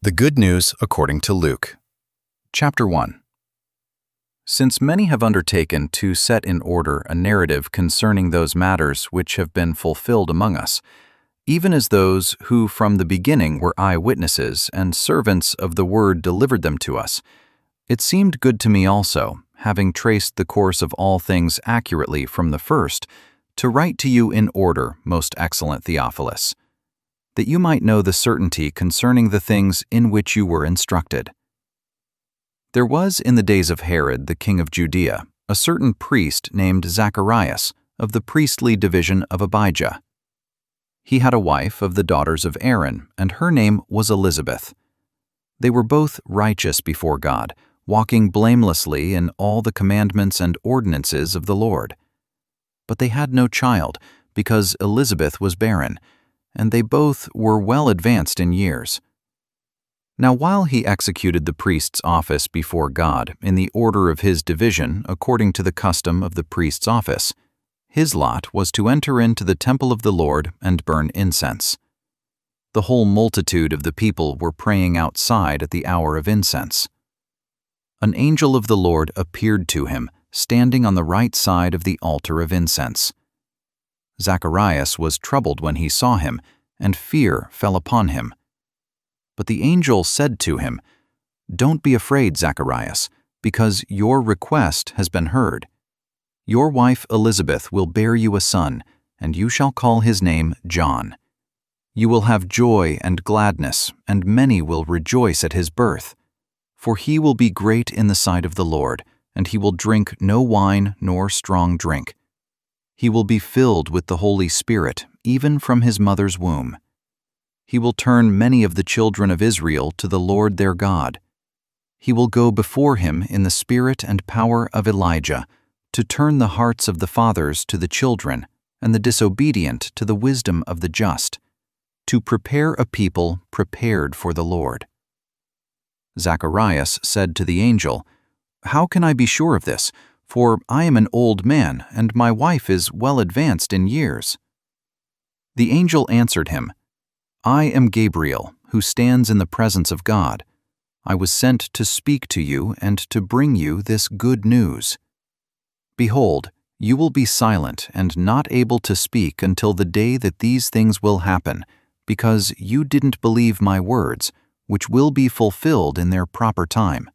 The Good News according to Luke. Chapter 1. Since many have undertaken to set in order a narrative concerning those matters which have been fulfilled among us, even as those who from the beginning were eyewitnesses and servants of the word delivered them to us, it seemed good to me also, having traced the course of all things accurately from the first, to write to you in order, most excellent Theophilus, that you might know the certainty concerning the things in which you were instructed. There was in the days of Herod, the king of Judea, a certain priest named Zacharias, of the priestly division of Abijah. He had a wife of the daughters of Aaron, and her name was Elizabeth. They were both righteous before God, walking blamelessly in all the commandments and ordinances of the Lord. But they had no child, because Elizabeth was barren, and they both were well advanced in years. Now while he executed the priest's office before God in the order of his division according to the custom of the priest's office, his lot was to enter into the temple of the Lord and burn incense. The whole multitude of the people were praying outside at the hour of incense. An angel of the Lord appeared to him, standing on the right side of the altar of incense. Zacharias was troubled when he saw him, and fear fell upon him. But the angel said to him, "Don't be afraid, Zacharias, because your request has been heard. Your wife Elizabeth will bear you a son, and you shall call his name John. You will have joy and gladness, and many will rejoice at his birth. For he will be great in the sight of the Lord, and he will drink no wine nor strong drink. He will be filled with the Holy Spirit, even from his mother's womb. He will turn many of the children of Israel to the Lord their God. He will go before him in the spirit and power of Elijah, to turn the hearts of the fathers to the children, and the disobedient to the wisdom of the just, to prepare a people prepared for the Lord." Zacharias said to the angel, "How can I be sure of this? For I am an old man, and my wife is well advanced in years." The angel answered him, "I am Gabriel, who stands in the presence of God. I was sent to speak to you and to bring you this good news. Behold, you will be silent and not able to speak until the day that these things will happen, because you didn't believe my words, which will be fulfilled in their proper time."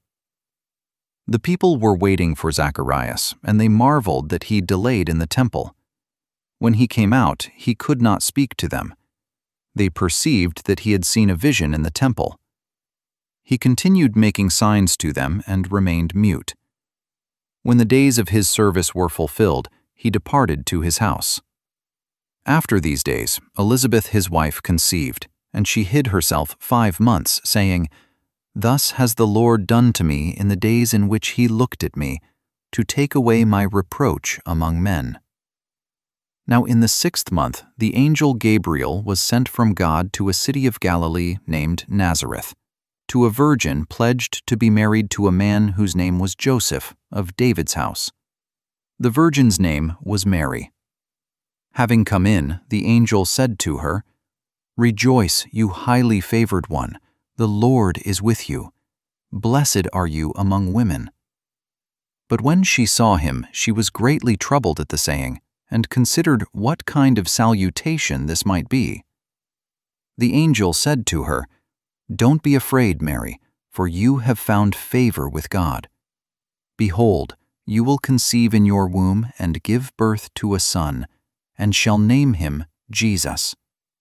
The people were waiting for Zacharias, and they marveled that he delayed in the temple. When he came out, he could not speak to them. They perceived that he had seen a vision in the temple. He continued making signs to them and remained mute. When the days of his service were fulfilled, he departed to his house. After these days, Elizabeth his wife conceived, and she hid herself 5 months, saying, "Thus has the Lord done to me in the days in which he looked at me, to take away my reproach among men." Now in the 6th month, the angel Gabriel was sent from God to a city of Galilee named Nazareth, to a virgin pledged to be married to a man whose name was Joseph, of David's house. The virgin's name was Mary. Having come in, the angel said to her, "Rejoice, you highly favored one, the Lord is with you. Blessed are you among women." But when she saw him, she was greatly troubled at the saying, and considered what kind of salutation this might be. The angel said to her, "Don't be afraid, Mary, for you have found favor with God. Behold, you will conceive in your womb and give birth to a son, and shall name him Jesus.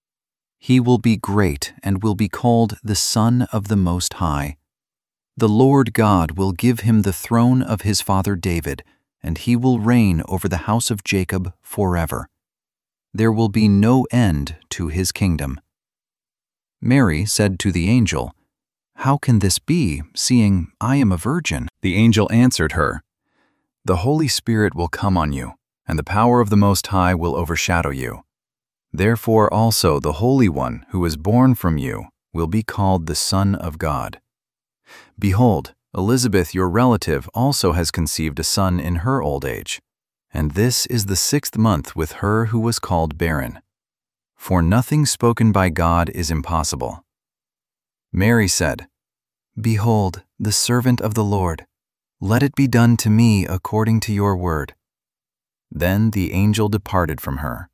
He will be great and will be called the Son of the Most High. The Lord God will give him the throne of his father David, and he will reign over the house of Jacob forever. There will be no end to his kingdom." Mary said to the angel, "How can this be, seeing I am a virgin?" The angel answered her, "The Holy Spirit will come on you, and the power of the Most High will overshadow you. Therefore also the Holy One who is born from you will be called the Son of God. Behold, Elizabeth your relative also has conceived a son in her old age, and this is the 6th month with her who was called barren. For nothing spoken by God is impossible." Mary said, "Behold, the servant of the Lord. Let it be done to me according to your word." Then the angel departed from her.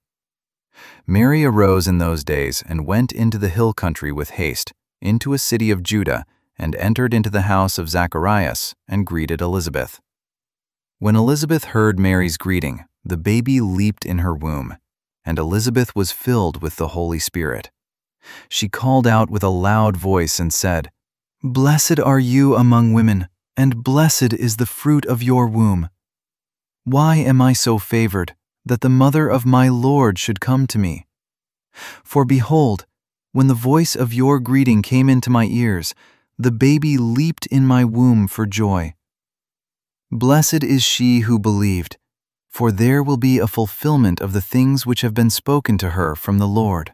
Mary arose in those days and went into the hill country with haste, into a city of Judah, and entered into the house of Zacharias and greeted Elizabeth. When Elizabeth heard Mary's greeting, the baby leaped in her womb, and Elizabeth was filled with the Holy Spirit. She called out with a loud voice and said, "Blessed are you among women, and blessed is the fruit of your womb. Why am I so favored that the mother of my Lord should come to me? For behold, when the voice of your greeting came into my ears, the baby leaped in my womb for joy. Blessed is she who believed, for there will be a fulfillment of the things which have been spoken to her from the Lord."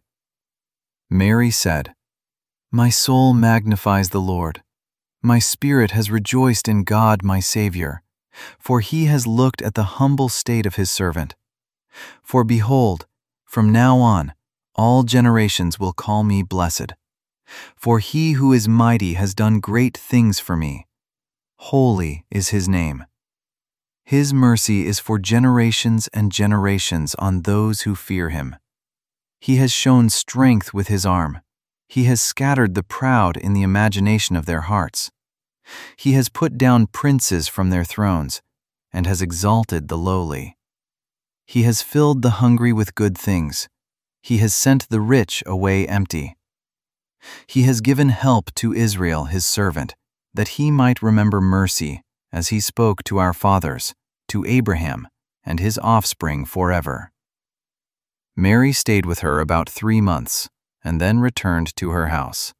Mary said, "My soul magnifies the Lord. My spirit has rejoiced in God my Savior, for he has looked at the humble state of his servant. For behold, from now on, all generations will call me blessed. For he who is mighty has done great things for me. Holy is his name. His mercy is for generations and generations on those who fear him. He has shown strength with his arm. He has scattered the proud in the imagination of their hearts. He has put down princes from their thrones and has exalted the lowly. He has filled the hungry with good things. He has sent the rich away empty. He has given help to Israel his servant, that he might remember mercy, as he spoke to our fathers, to Abraham and his offspring forever." Mary stayed with her about 3 months, and then returned to her house.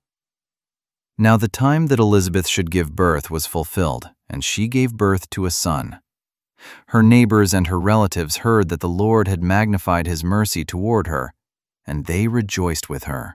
Now the time that Elizabeth should give birth was fulfilled, and she gave birth to a son. Her neighbors and her relatives heard that the Lord had magnified his mercy toward her, and they rejoiced with her.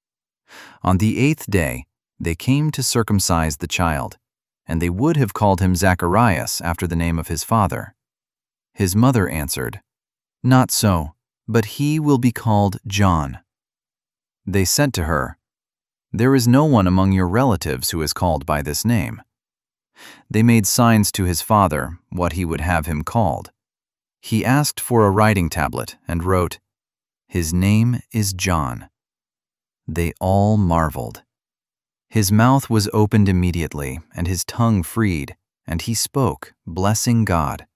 On the 8th day, they came to circumcise the child, and they would have called him Zacharias after the name of his father. His mother answered, "Not so, but he will be called John." They said to her, "There is no one among your relatives who is called by this name." They made signs to his father what he would have him called. He asked for a writing tablet and wrote, "His name is John." They all marveled. His mouth was opened immediately, and his tongue freed, and he spoke, blessing God.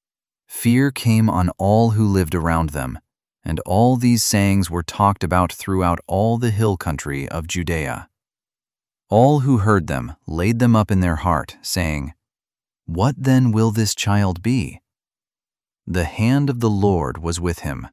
Fear came on all who lived around them, and all these sayings were talked about throughout all the hill country of Judea. All who heard them laid them up in their heart, saying, "What then will this child be?" The hand of the Lord was with him.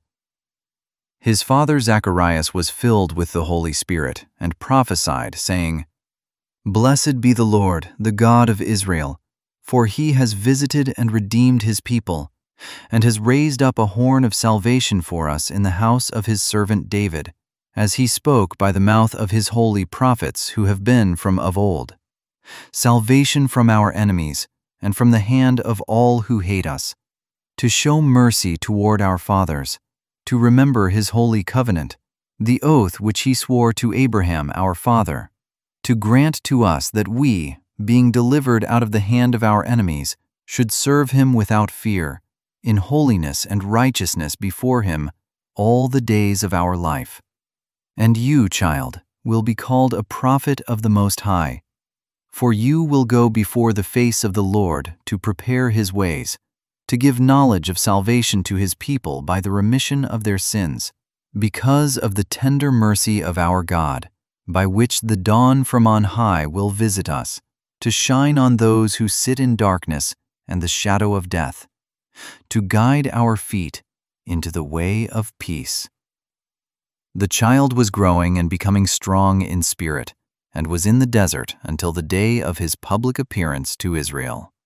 His father Zacharias was filled with the Holy Spirit and prophesied, saying, "Blessed be the Lord, the God of Israel, for he has visited and redeemed his people, and has raised up a horn of salvation for us in the house of his servant David, as he spoke by the mouth of his holy prophets who have been from of old. Salvation from our enemies, and from the hand of all who hate us, to show mercy toward our fathers, to remember his holy covenant, the oath which he swore to Abraham our father, to grant to us that we, being delivered out of the hand of our enemies, should serve him without fear, in holiness and righteousness before him all the days of our life. And you, child, will be called a prophet of the Most High, for you will go before the face of the Lord to prepare his ways, to give knowledge of salvation to his people by the remission of their sins, because of the tender mercy of our God, by which the dawn from on high will visit us, to shine on those who sit in darkness and the shadow of death, to guide our feet into the way of peace." The child was growing and becoming strong in spirit, and was in the desert until the day of his public appearance to Israel.